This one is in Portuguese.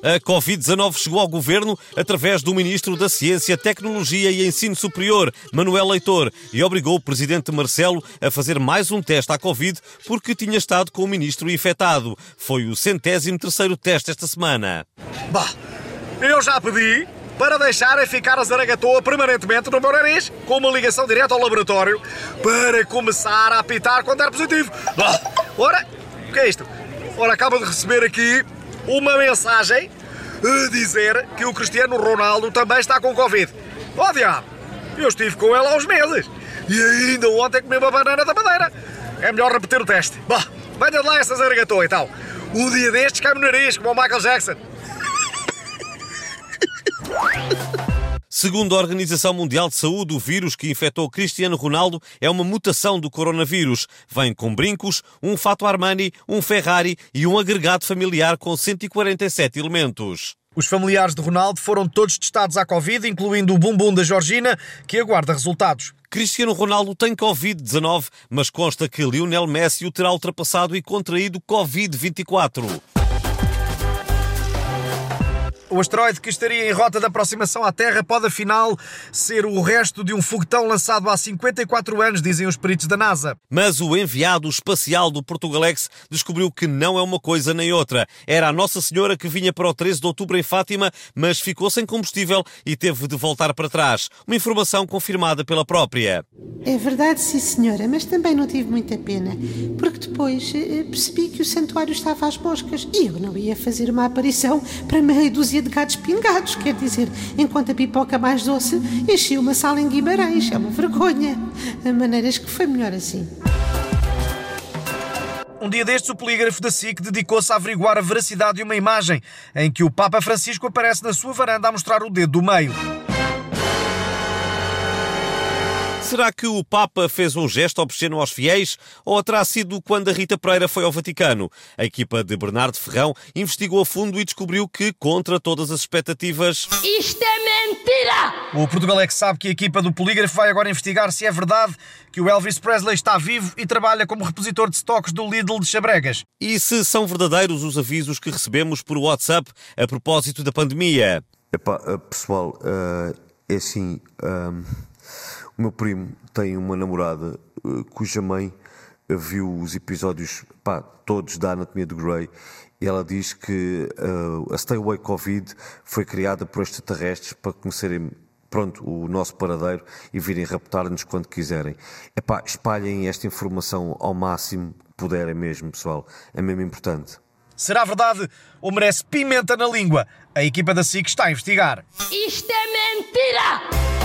A Covid-19 chegou ao governo através do Ministro da Ciência, Tecnologia e Ensino Superior, Manuel Leitor, e obrigou o Presidente Marcelo a fazer mais um teste à Covid porque tinha estado com o Ministro infectado. Foi o 103º teste esta semana. Bah, eu já pedi para deixarem ficar a zaragatoa permanentemente no meu nariz, com uma ligação direta ao laboratório, para começar a apitar quando era positivo. Bah, ora, o que é isto? Ora, acabo de receber aqui uma mensagem a dizer que o Cristiano Ronaldo também está com Covid. Oh, diabo! Eu estive com ele há uns meses e ainda ontem comi uma banana da Madeira. É melhor repetir o teste. Bah, venha de lá essa zaragatoa e tal. Um dia destes cai no nariz, como o Michael Jackson. Segundo a Organização Mundial de Saúde, o vírus que infectou Cristiano Ronaldo é uma mutação do coronavírus. Vem com brincos, um fato Armani, um Ferrari e um agregado familiar com 147 elementos. Os familiares de Ronaldo foram todos testados à Covid, incluindo o bumbum da Georgina, que aguarda resultados. Cristiano Ronaldo tem Covid-19, mas consta que Lionel Messi o terá ultrapassado e contraído Covid-24. O asteroide que estaria em rota de aproximação à Terra pode, afinal, ser o resto de um foguetão lançado há 54 anos, dizem os peritos da NASA. Mas o enviado espacial do Portugalex descobriu que não é uma coisa nem outra. Era a Nossa Senhora que vinha para o 13 de outubro em Fátima, mas ficou sem combustível e teve de voltar para trás. Uma informação confirmada pela própria. É verdade, sim senhora, mas também não tive muita pena, porque depois percebi que o santuário estava às moscas e eu não ia fazer uma aparição para meia dúzia de gatos pingados, quer dizer, enquanto a pipoca mais doce enchia uma sala em Guimarães. É uma vergonha. De maneiras que foi melhor assim. Um dia destes, o polígrafo da SIC dedicou-se a averiguar a veracidade de uma imagem em que o Papa Francisco aparece na sua varanda a mostrar o dedo do meio. Será que o Papa fez um gesto obsceno aos fiéis ou terá sido quando a Rita Pereira foi ao Vaticano? A equipa de Bernardo Ferrão investigou a fundo e descobriu que, contra todas as expectativas... Isto é mentira! O Portugalex sabe que a equipa do polígrafo vai agora investigar se é verdade que o Elvis Presley está vivo e trabalha como repositor de estoques do Lidl de Xabregas. E se são verdadeiros os avisos que recebemos por WhatsApp a propósito da pandemia? Pessoal, é assim... O meu primo tem uma namorada cuja mãe viu os episódios todos da Anatomia de Grey e ela diz que a Stay Away Covid foi criada por extraterrestres para conhecerem o nosso paradeiro e virem raptar-nos quando quiserem. Espalhem esta informação ao máximo que puderem mesmo, pessoal. É mesmo importante. Será verdade ou merece pimenta na língua? A equipa da SIC está a investigar. Isto é mentira!